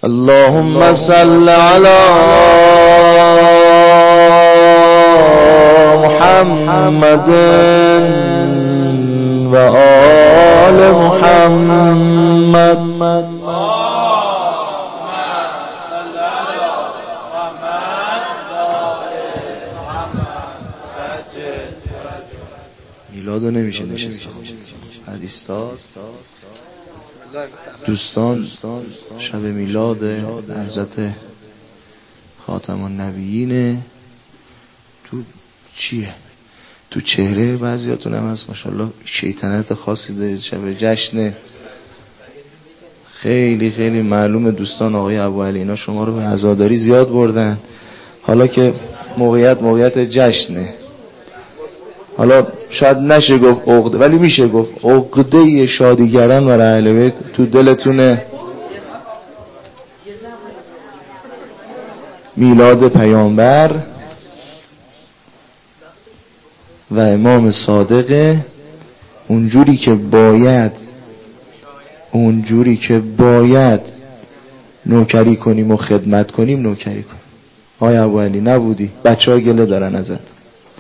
اللهم صل على محمد و آل محمد. میلادو نمیشه نشسته حدیثات دوستان. شب میلاد حضرت خاتم النبیینه. تو چیه؟ تو چهره بعضیاتون هم هست ماشاءالله شیطنت خاصی دارید. شب جشنه خیلی خیلی معلومه. دوستان آقای ابوعلی اینا شما رو به عزاداری زیاد بردن. حالا که موقعیت جشنه، حالا شاید نشه گفت عقده، ولی میشه گفت عقده شادیگران برای اهل بیت تو دلتونه. میلاد پیامبر و امام صادق اونجوری که باید نوکری کنیم و خدمت کنیم نوکری کنیم. آقای ابوعلی نبودی، بچه‌ها گله دارن ازت.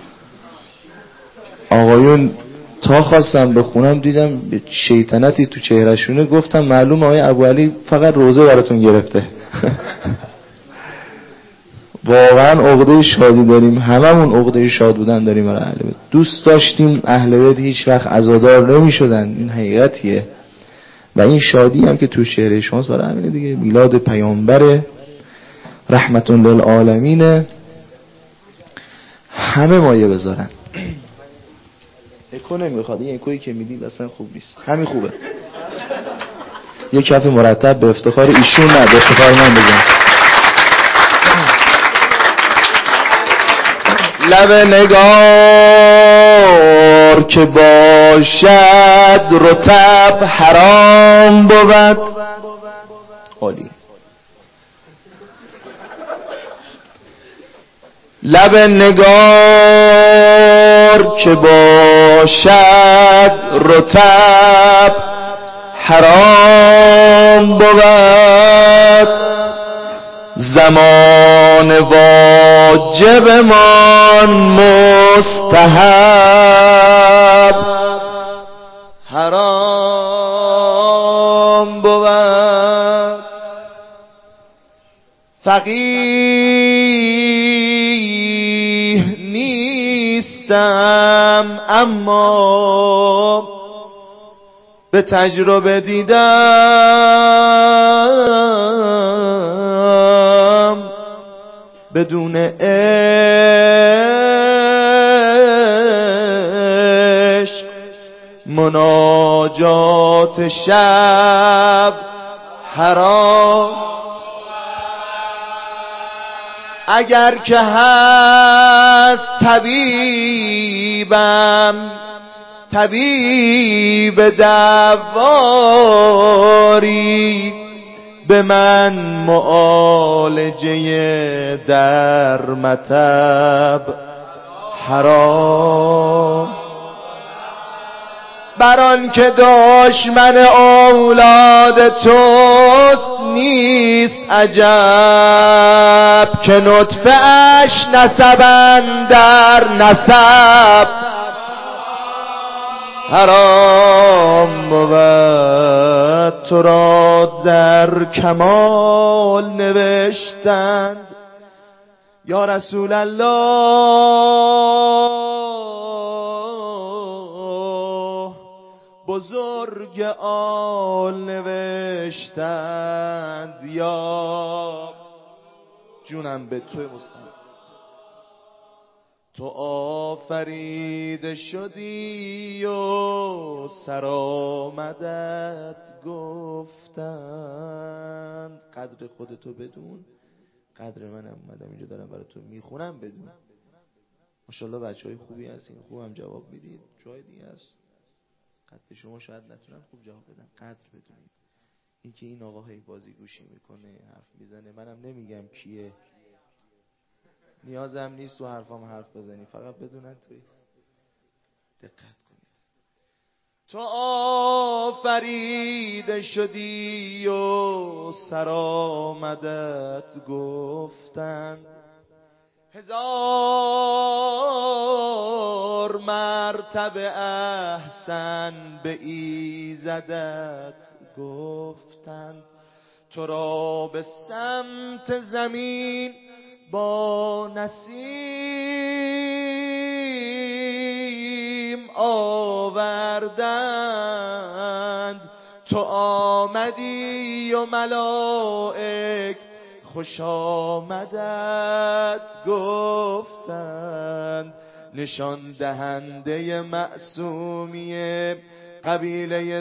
آقایون تا خواستم بخونم دیدم شیطنتی تو چهرهشونه، گفتم معلومه آقای ابوعلی فقط روزه براتون گرفته. واقعا عقده شادی داریم، هممون عقده شاد بودن داریم برای اهل بیت. دوست داشتیم اهل بیت هیچ وقت عزادار نمی شدن، این حقیقتیه. و این شادی هم که تو چهره شماست برای همینه دیگه. میلاد پیامبر رحمت للعالمین. همه مایه بذارن. اکو نمیخواد، این اکویی که میدیم اصلا خوب نیست، همین خوبه. یک کف مرتب به افتخار ایشون، نه به افتخار من بزن. لب نگار که باشد رطب حرام بود. عالی. لب نگار که باشد رطب حرام بود. زمان واجب من مستحب حرام بود. فقیه نیستم اما به تجربه دیدم بدون عشق مناجات شب حرام. اگر که هست طبیبم طبیب دواری به من معالجه در مطب حرام. بران که دشمن اولاد توست نیست عجب که نطفه اش نسبن در نسب حرام بود. تو را در کمال نوشتند یا رسول الله، بزرگ آل نوشتند یا جونم به توی مستم. تو آفریده شدی و سرآمدت گفتند. قدر خودتو بدون، قدر منم اومدم اینجا دارم برای تو میخونم بدون. ماشاءالله بچهای خوبی هستین، خوبم جواب میدید. جای دیگه هست قدر شما شاید نتونن خوب جواب بدن. قدر بدونید. اینکه این آقا هی بازی گوشی میکنه حرف میزنه، منم نمیگم کیه، نیازم نیست تو حرفام حرف بزنی، فقط بدونن توی دقت کنید. تو آفریده شدی و سرآمدت گفتند، 1000 مرتبه احسن به ایزدت گفتند. تو را به سمت زمین با نسیم آوردند، تو آمدی و ملائک خوش آمدت گفتند. نشان دهنده معصومی قبیله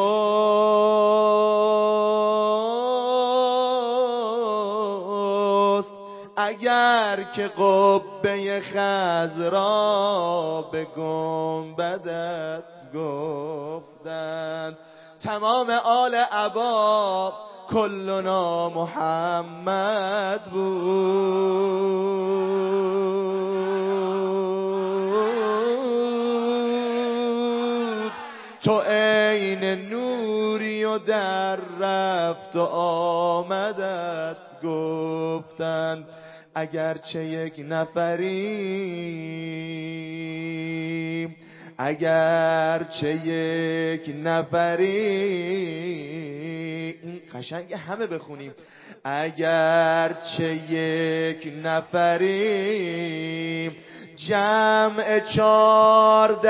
توست، اگر که قبه خضرا به گنبدت گفتند. تمام آل عبا کلنا محمد بود. تو عین نوری و در رفت و آمدت گفتند، اگرچه یک نفریم، اگرچه یک نفریم. این قشنگ همه بخونیم. اگرچه یک نفریم، جمع 14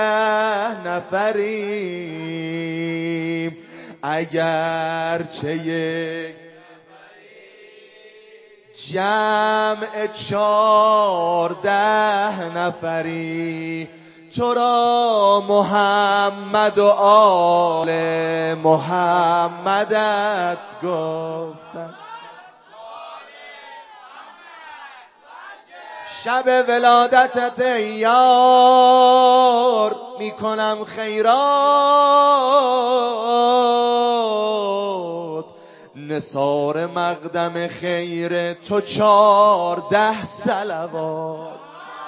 نفریم. اگرچه یک جمع 14 نفری، تو را محمد و آل محمدت گفتند. شب ولادتت ای یار میکنم خیرات، نثار مقدم خیر تو 14 صلوات.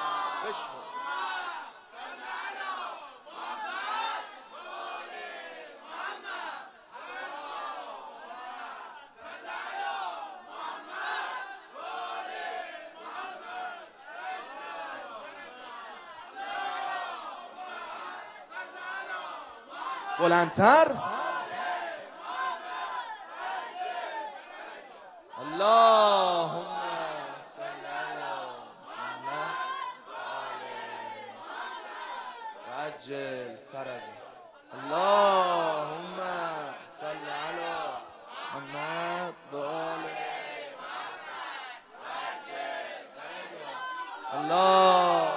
بلندتر. اللهم صل علی محمد عجل فرج. اللهم صل علی محمد و آل الله.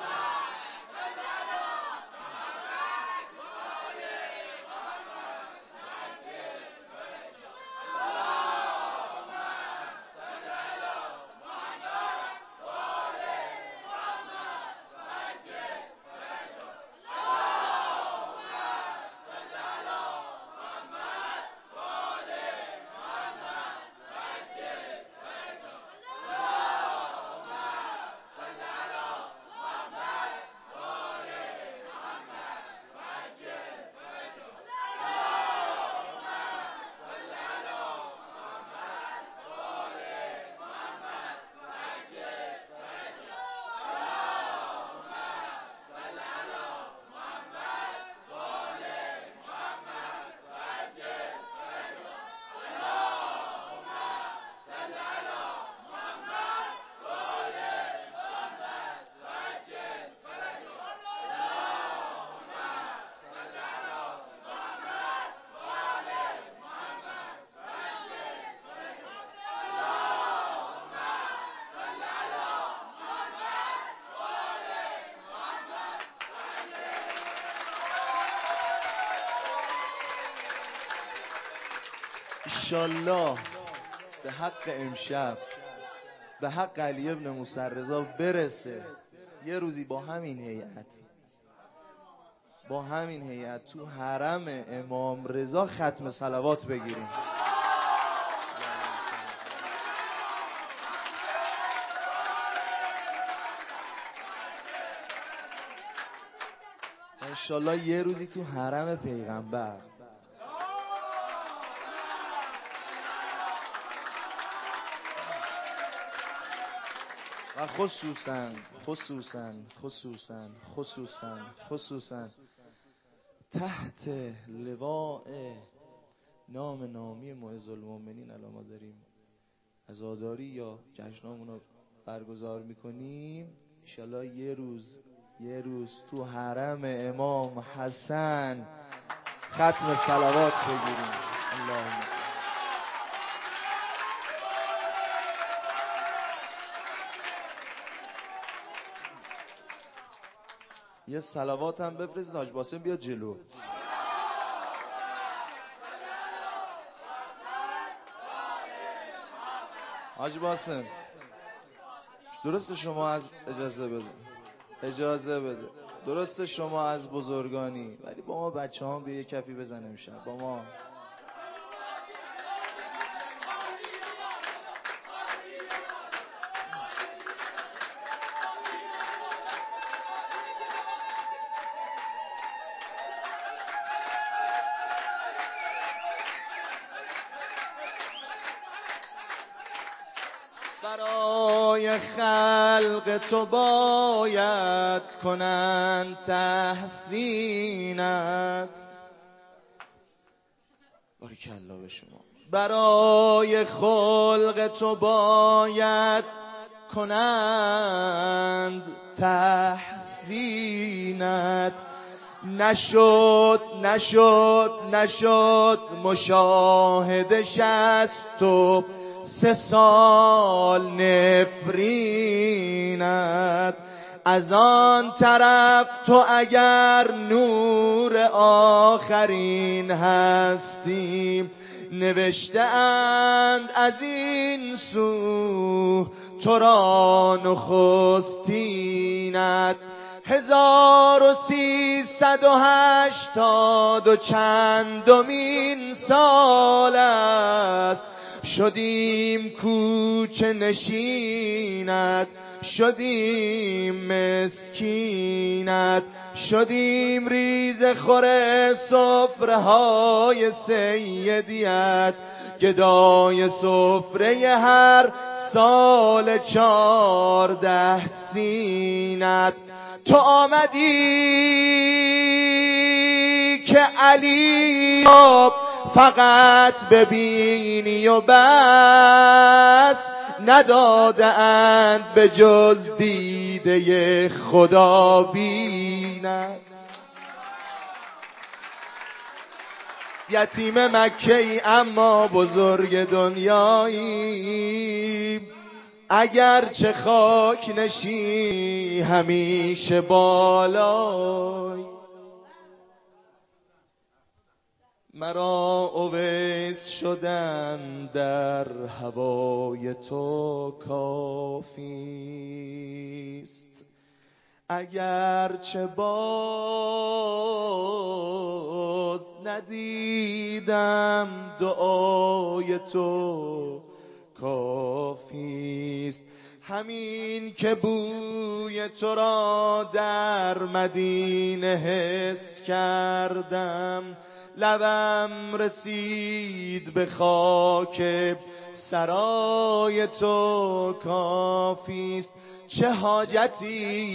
انشالله به حق امشب، به حق علی ابن موسی رضا برسه یه روزی با همین هیئت تو حرم امام رضا ختم صلوات بگیریم. انشالله یه روزی تو حرم پیغمبر و خصوصاً تحت لواء نامی معز المؤمنین الان ما داریم عزاداری یا جشنامون رو برگزار میکنیم. انشالله یه روز تو حرم امام حسن ختم صلوات بگیریم. اللهم یه صلوات هم بفرست. حاج باسم بیا جلو. حاج باسم درست شما از اجازه بده درست شما از بزرگانی، ولی با ما بچه ها بیا یه کفی بزنه میشن با ما. برای خلق تو باید کنند تحسینت. باریکالله به شما. برای خلق تو باید کنند تحسینت. نشد مشاهده 63 سال نفرینت. از آن طرف تو اگر نور آخرین هستی، نوشته اند از این سو تو را نخستینت. 1380 و چندمین سال است، شدیم کوچه نشینت، شدیم مسکینت، شدیم ریز خور سفره های سیدیت، گدای سفره هر سال 14 سینت. تو آمدی که علی فقط ببینی و بس، نداده اند به جز دیده خدا بینت. یتیم مکه ای اما بزرگ دنیایی، اگر چه خاک نشی همیشه بالای. مرا اویس شدن در هوای تو کافیست، اگر چه باز ندیدم دعای تو کافیست. همین که بوی تو را در مدینه حس کردم، لبم رسید به خاک سرای تو کافیست. چه حاجتی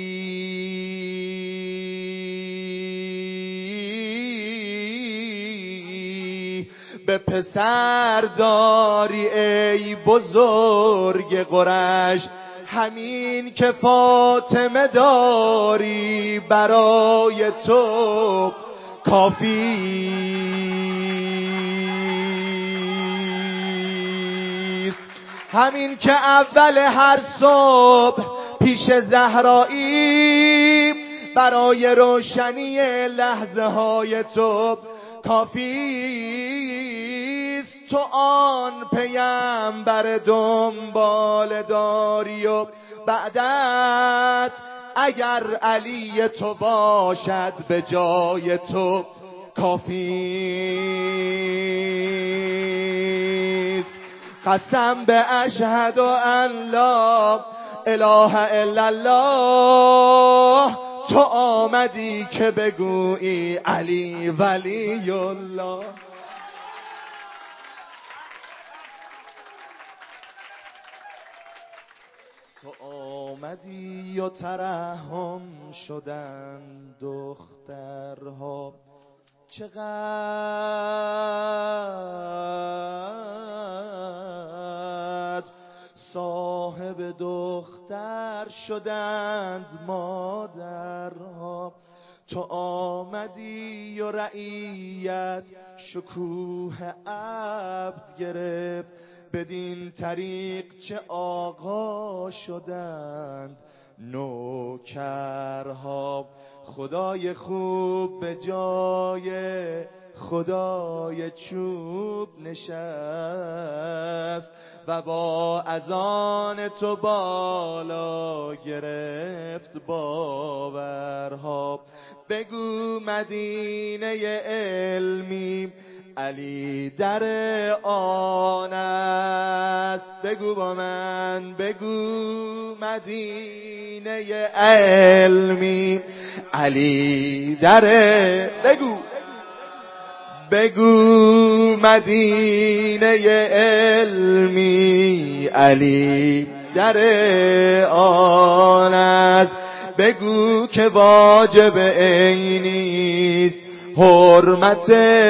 به پسر داری ای بزرگ قریش، همین که فاطمه داری برای تو کافیست. همین که اول هر صبح پیش زهرایی، برای روشنی لحظه های تو کافیست. تو آن پیامبر دنبال داری و بعدت اگر علی تو باشد به جای تو کافیست. قسم به اشهد ان لا اله الا الله، تو آمدی که بگویی علی ولی الله. تو آمدی و ترحم شدن دخترها، چقدر صاحب دختر شدند مادرها. تو آمدی و رعیت شکوه عبد گرفت، بدین طریق چه آقا شدند نوکرها. خدای خوب به جای خدای چوب نشست و با اذان تو بالا گرفت باورها. بگو مدینه علمی علی در آن است. بگو با من، بگو مدینه علمی علی در، بگو مدینه علمی علی در آن است. بگو که واجب عینی است حرمت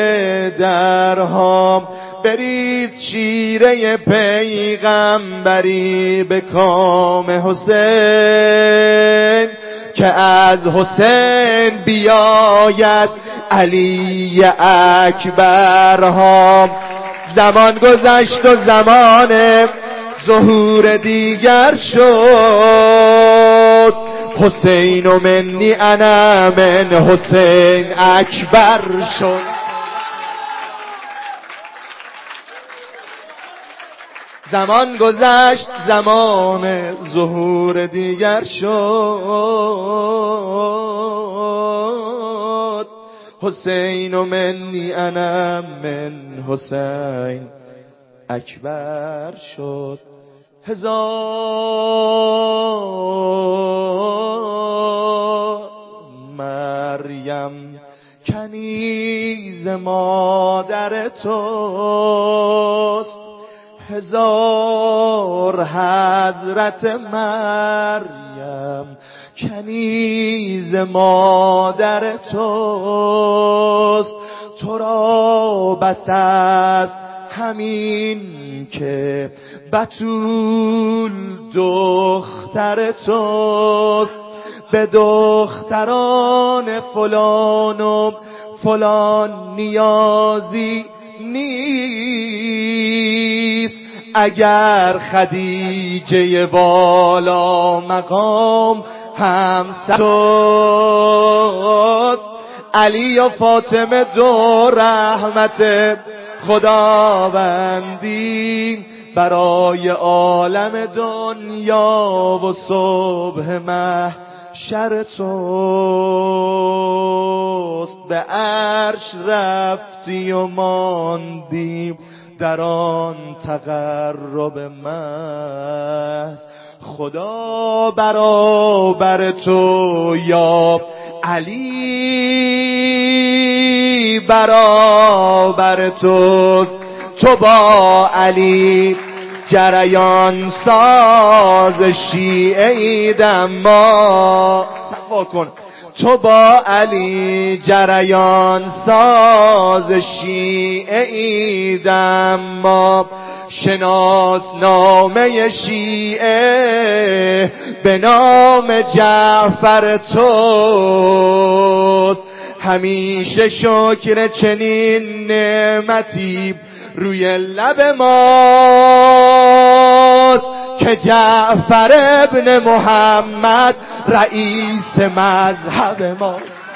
درها. بریز شیره پیغمبری به کام حسین، که از حسین بیاید علی اکبرها. زمان گذشت و زمان ظهور دیگر شد، حسین و منی انا من حسین اکبر شد. زمان گذشت زمان ظهور دیگر شد، حسین و منی انا من حسین اکبر شد. هزار مریم کنیز مادر توست، هزار حضرت مریم کنیز مادر توست. تو را بس است همین که بتول دختر توست، به دختران فلان و فلان نیازی نیست. اگر خدیجه والا مقام همسر توست، علی و فاطمه دو رحمت خداوندی برای عالم دنیا و صبح محشر توست. به عرش رفتی و ماندی در آن تقرب محض، خدا برابر تو یا علی برابر توست. تو با علی جریان ساز شیعه اید، اما صفا کن. تو با علی جریان ساز شیعه اید، اما شناس نامه شیعه به نام جعفر توست. همیشه شکر چنین نعمتی روی لب ماست که جعفر ابن محمد رئیس مذهب ماست.